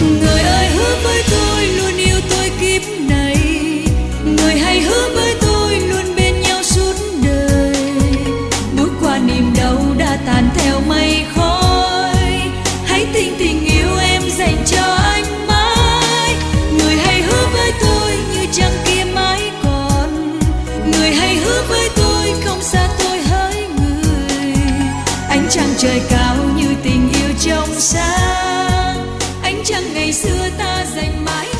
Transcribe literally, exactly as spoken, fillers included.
Người ơi hứa với tôi luôn yêu tôi kiếp này, người hãy hứa với tôi luôn bên nhau suốt đời. Bước qua niềm đau đã tàn theo mây khói, hãy tin tình yêu em dành cho anh mãi. Người hãy hứa với tôi như trăng kia mãi còn, người hãy hứa với tôi không xa tôi hỡi người. Ánh trăng trời cao như tình yêu trong sáng, ánh trăng ngày xưa ta dành mãi.